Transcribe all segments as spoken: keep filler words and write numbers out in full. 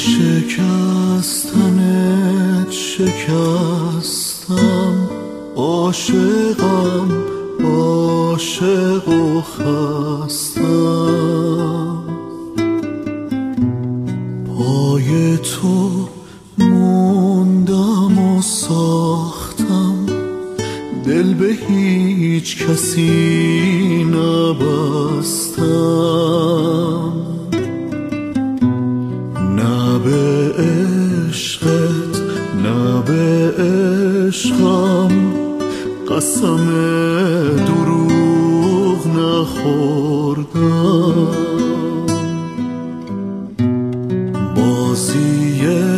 شکستنت شکستم، عاشقم عاشق و خستم. پای تو موندم و ساختم، دل به هیچ کسی نبستم. نه به عشقت نه به عشقم، قسم دروغ نخوردم. بازی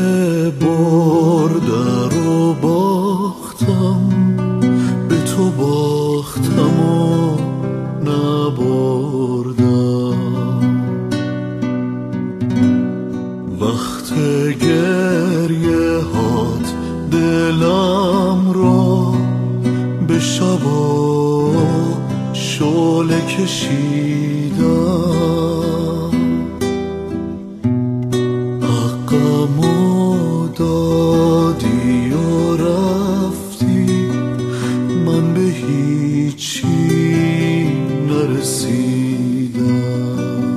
برده رو باختم، به تو باختم و نبردم. وقت گریه هات دلم را به شبا شعله کشیدم. حقمو دادی و رفتی، من به هیچی نرسیدم.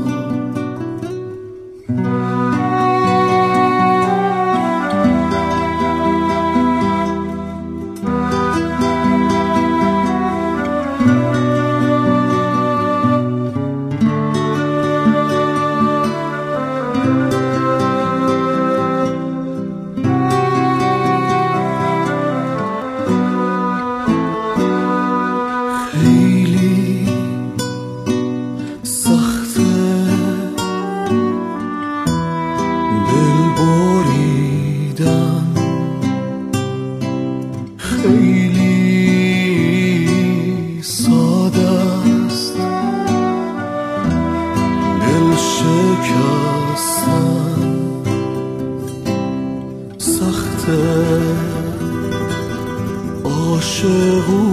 خیلی سخته دل بریدن، خیلی ساده است دل شکستن. سخته عاشق